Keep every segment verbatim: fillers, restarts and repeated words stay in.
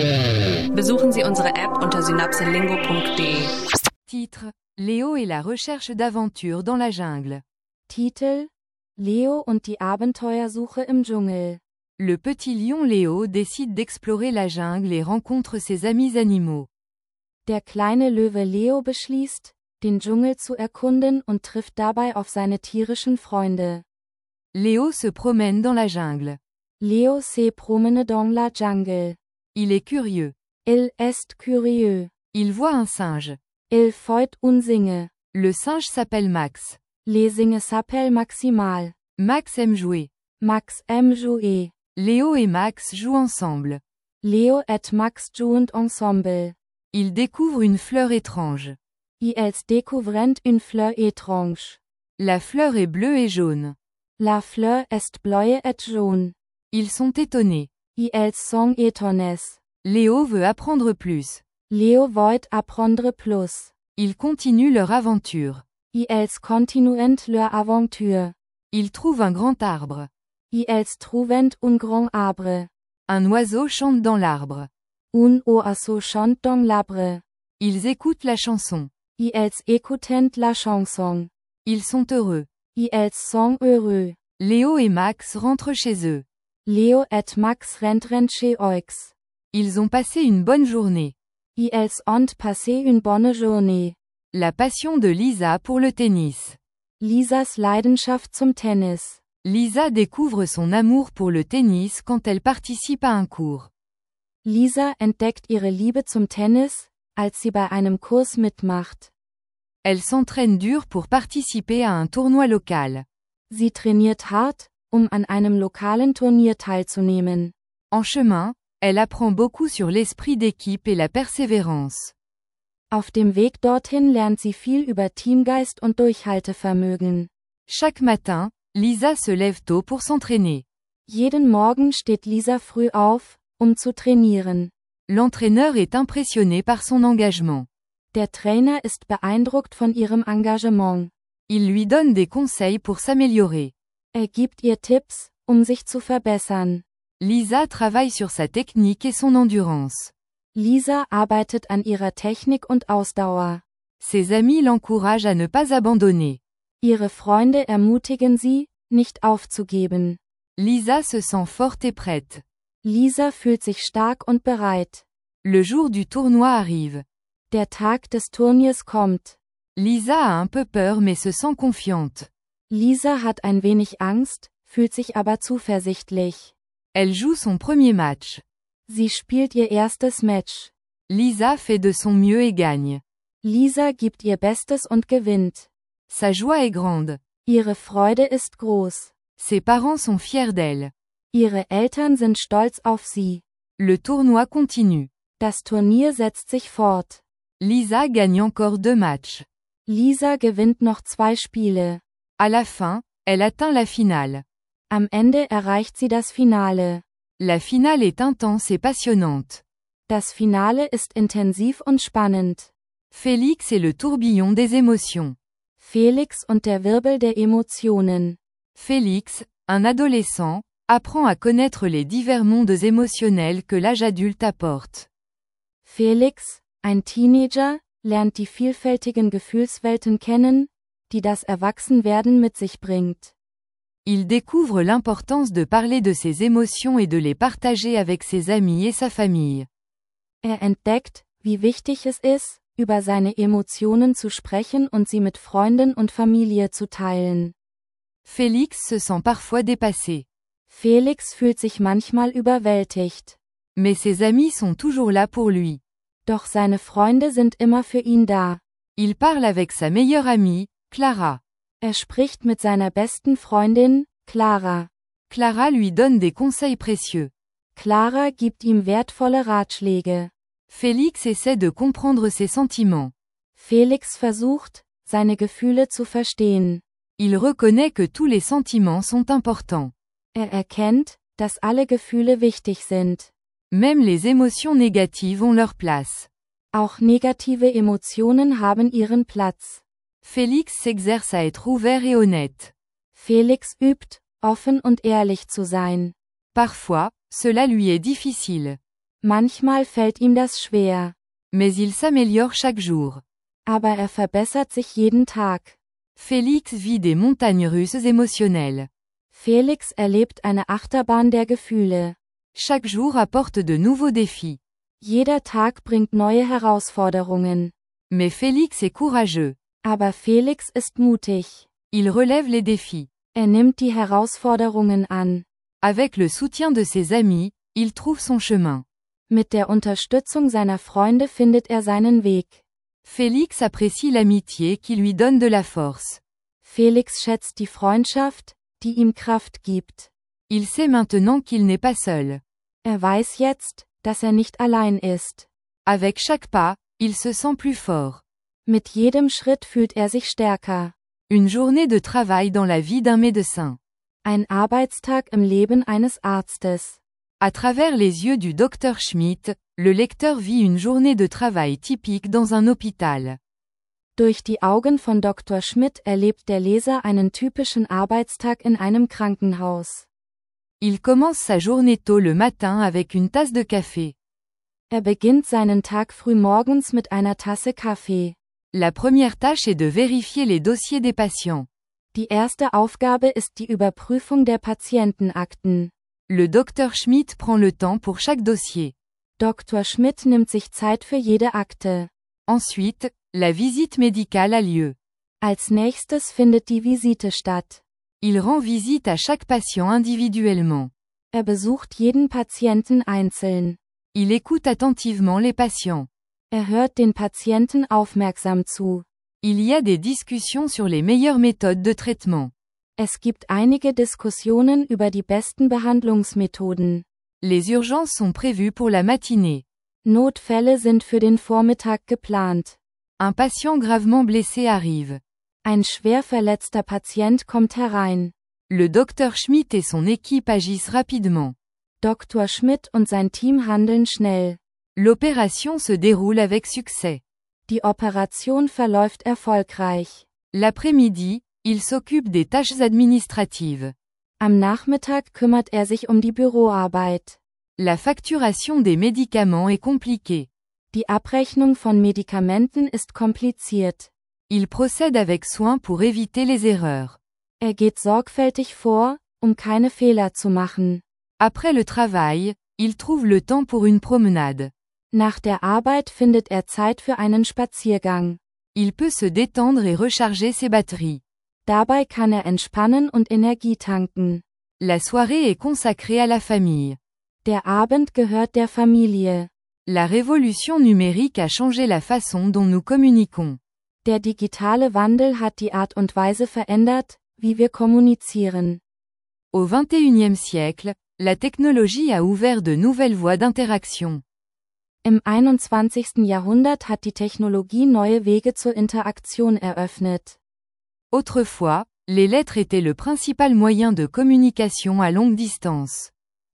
Besuchen Sie unsere App unter synapselingo punkt de. Titre: Léo et la recherche d'aventure dans la jungle. Titel: Leo und die Abenteuersuche im Dschungel. Le petit lion Léo décide d'explorer la jungle et rencontre ses amis animaux. Der kleine Löwe Leo beschließt, den Dschungel zu erkunden und trifft dabei auf seine tierischen Freunde. Léo se promène dans la jungle. Leo se promène dans la jungle. Il est curieux. Il est curieux. Il voit un singe. Il voit un singe. Le singe s'appelle Max. Le singe s'appelle Maximal. Max aime jouer. Max aime jouer. Léo et Max jouent ensemble. Leo et Max jouent ensemble. Ils découvrent une fleur étrange. Ils découvrent une fleur étrange. La fleur est bleue et jaune. La fleur est bleue et jaune. Ils sont étonnés. Ils sont étonnés. Léo veut apprendre plus. Leo veut apprendre plus. Ils continuent leur aventure. Ils continuent leur aventure. Ils trouvent un grand arbre. Ils trouvent un grand arbre. Un oiseau chante dans l'arbre. Un oiseau chante dans l'arbre. Ils écoutent la chanson. Ils écoutent la chanson. Ils sont heureux. Ils sont heureux. Léo et Max rentrent chez eux. Leo et Max rentrent chez eux. Ils ont passé une bonne journée. Ils ont passé une bonne journée. La passion de Lisa pour le tennis. Lisas Leidenschaft zum Tennis. Lisa découvre son amour pour le tennis quand elle participe à un cours. Lisa entdeckt ihre Liebe zum Tennis, als sie bei einem Kurs mitmacht. Elle s'entraîne dur pour participer à un tournoi local. Sie trainiert hart, um an einem lokalen Turnier teilzunehmen. En chemin, elle apprend beaucoup sur l'esprit d'équipe et la persévérance. Auf dem Weg dorthin lernt sie viel über Teamgeist und Durchhaltevermögen. Chaque matin, Lisa se lève tôt pour s'entraîner. Jeden Morgen steht Lisa früh auf, um zu trainieren. L'entraîneur est impressionné par son engagement. Der Trainer ist beeindruckt von ihrem Engagement. Il lui donne des conseils pour s'améliorer. Er gibt ihr Tipps, um sich zu verbessern. Lisa travaille sur sa technique et son endurance. Lisa arbeitet an ihrer Technik und Ausdauer. Ses amis l'encouragent à ne pas abandonner. Ihre Freunde ermutigen sie, nicht aufzugeben. Lisa se sent forte et prête. Lisa fühlt sich stark und bereit. Le jour du tournoi arrive. Der Tag des Turniers kommt. Lisa a un peu peur mais se sent confiante. Lisa hat ein wenig Angst, fühlt sich aber zuversichtlich. Elle joue son premier match. Sie spielt ihr erstes Match. Lisa fait de son mieux et gagne. Lisa gibt ihr Bestes und gewinnt. Sa joie est grande. Ihre Freude ist groß. Ses parents sont fiers d'elle. Ihre Eltern sind stolz auf sie. Le tournoi continue. Das Turnier setzt sich fort. Lisa gagne encore deux matchs. Lisa gewinnt noch zwei Spiele. À la fin, elle atteint la finale. Am Ende erreicht sie das Finale. La finale est intense et passionnante. Das Finale ist intensiv und spannend. Félix est le tourbillon des émotions. Felix und der Wirbel der Emotionen. Félix, un adolescent, apprend à connaître les divers mondes émotionnels que l'âge adulte apporte. Felix, ein Teenager, lernt die vielfältigen Gefühlswelten kennen, die das Erwachsenwerden mit sich bringt. Il découvre l'importance de parler de ses émotions et de les partager avec ses amis et sa famille. Er entdeckt, wie wichtig es ist, über seine Emotionen zu sprechen und sie mit Freunden und Familie zu teilen. Félix se sent parfois dépassé. Felix fühlt sich manchmal überwältigt. Mais ses amis sont toujours là pour lui. Doch seine Freunde sind immer für ihn da. Il parle avec sa meilleure amie, Clara. Er spricht mit seiner besten Freundin, Clara. Clara lui donne des conseils précieux. Clara gibt ihm wertvolle Ratschläge. Félix essaie de comprendre ses sentiments. Felix versucht, seine Gefühle zu verstehen. Il reconnaît que tous les sentiments sont importants. Er erkennt, dass alle Gefühle wichtig sind. Même les émotions négatives ont leur place. Auch negative Emotionen haben ihren Platz. Félix s'exerce à être ouvert et honnête. Felix übt, offen und ehrlich zu sein. Parfois, cela lui est difficile. Manchmal fällt ihm das schwer. Mais il s'améliore chaque jour. Aber er verbessert sich jeden Tag. Félix vit des montagnes russes émotionnelles. Felix erlebt eine Achterbahn der Gefühle. Chaque jour apporte de nouveaux défis. Jeder Tag bringt neue Herausforderungen. Mais Félix est courageux. Aber Felix ist mutig. Il relève les défis. Er nimmt die Herausforderungen an. Avec le soutien de ses amis, il trouve son chemin. Mit der Unterstützung seiner Freunde findet er seinen Weg. Félix apprécie l'amitié qui lui donne de la force. Felix schätzt die Freundschaft, die ihm Kraft gibt. Il sait maintenant qu'il n'est pas seul. Er weiß jetzt, dass er nicht allein ist. Avec chaque pas, il se sent plus fort. Mit jedem Schritt fühlt er sich stärker. Une journée de travail dans la vie d'un médecin. Ein Arbeitstag im Leben eines Arztes. À travers les yeux du docteur Schmidt, le lecteur vit une journée de travail typique dans un hôpital. Durch die Augen von Doktor Schmidt erlebt der Leser einen typischen Arbeitstag in einem Krankenhaus. Il commence sa journée tôt le matin avec une tasse de café. Er beginnt seinen Tag früh morgens mit einer Tasse Kaffee. La première tâche est de vérifier les dossiers des patients. Die erste Aufgabe ist die Überprüfung der Patientenakten. Le docteur Schmidt prend le temps pour chaque dossier. Doktor Schmidt nimmt sich Zeit für jede Akte. Ensuite, la visite médicale a lieu. Als nächstes findet die Visite statt. Il rend visite à chaque patient individuellement. Er besucht jeden Patienten einzeln. Il écoute attentivement les patients. Er hört den Patienten aufmerksam zu. Il y a des discussions sur les meilleures méthodes de traitement. Es gibt einige Diskussionen über die besten Behandlungsmethoden. Les urgences sont prévues pour la matinée. Notfälle sind für den Vormittag geplant. Un patient gravement blessé arrive. Ein schwer verletzter Patient kommt herein. Le docteur Schmidt et son équipe agissent rapidement. Doktor Schmidt und sein Team handeln schnell. L'opération se déroule avec succès. Die Operation verläuft erfolgreich. L'après-midi, il s'occupe des tâches administratives. Am Nachmittag kümmert er sich um die Büroarbeit. La facturation des médicaments est compliquée. Die Abrechnung von Medikamenten ist kompliziert. Il procède avec soin pour éviter les erreurs. Er geht sorgfältig vor, um keine Fehler zu machen. Après le travail, il trouve le temps pour une promenade. Nach der Arbeit findet er Zeit für einen Spaziergang. Il peut se détendre et recharger ses batteries. Dabei kann er entspannen und Energie tanken. La soirée est consacrée à la famille. Der Abend gehört der Familie. La révolution numérique a changé la façon dont nous communiquons. Der digitale Wandel hat die Art und Weise verändert, wie wir kommunizieren. Au vingt et unième siècle, la technologie a ouvert de nouvelles voies d'interaction. Im einundzwanzigsten Jahrhundert hat die Technologie neue Wege zur Interaktion eröffnet. Autrefois, les lettres étaient le principal moyen de communication à longue distance.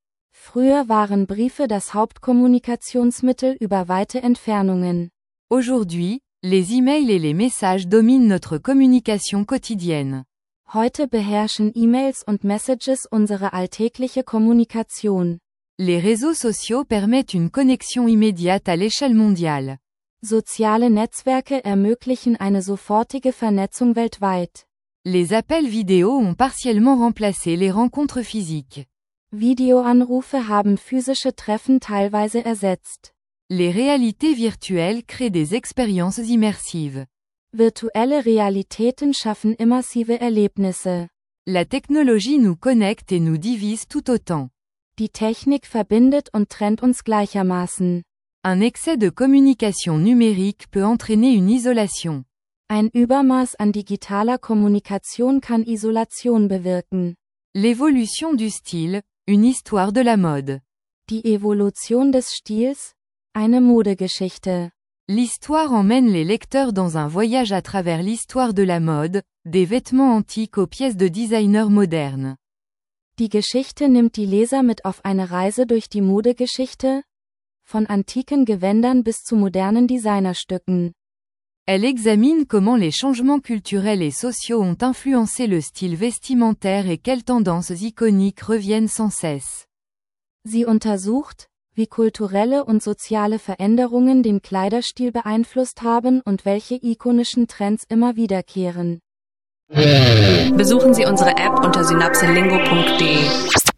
Früher waren Briefe das Hauptkommunikationsmittel über weite Entfernungen. Aujourd'hui, les emails et les messages dominent notre communication quotidienne. Heute beherrschen E-Mails und Messages unsere alltägliche Kommunikation. Les réseaux sociaux permettent une connexion immédiate à l'échelle mondiale. Soziale Netzwerke ermöglichen eine sofortige Vernetzung weltweit. Les appels vidéo ont partiellement remplacé les rencontres physiques. Videoanrufe haben physische Treffen teilweise ersetzt. Les réalités virtuelles créent des expériences immersives. Virtuelle Realitäten schaffen immersive Erlebnisse. La technologie nous connecte et nous divise tout autant. Die Technik verbindet und trennt uns gleichermaßen. Un excès de communication numérique peut entraîner une isolation. Ein Übermaß an digitaler Kommunikation kann Isolation bewirken. L'évolution du style, une histoire de la mode. Die Evolution des Stils? Eine Modegeschichte. L'histoire emmène les lecteurs dans un voyage à travers l'histoire de la mode, des vêtements antiques aux pièces de designers modernes. Die Geschichte nimmt die Leser mit auf eine Reise durch die Modegeschichte, von antiken Gewändern bis zu modernen Designerstücken. Elle examine comment les changements culturels et sociaux ont influencé le style vestimentaire et quelles tendances iconiques reviennent sans cesse. Sie untersucht, wie kulturelle und soziale Veränderungen den Kleiderstil beeinflusst haben und welche ikonischen Trends immer wiederkehren. Besuchen Sie unsere App unter synapselingo punkt de.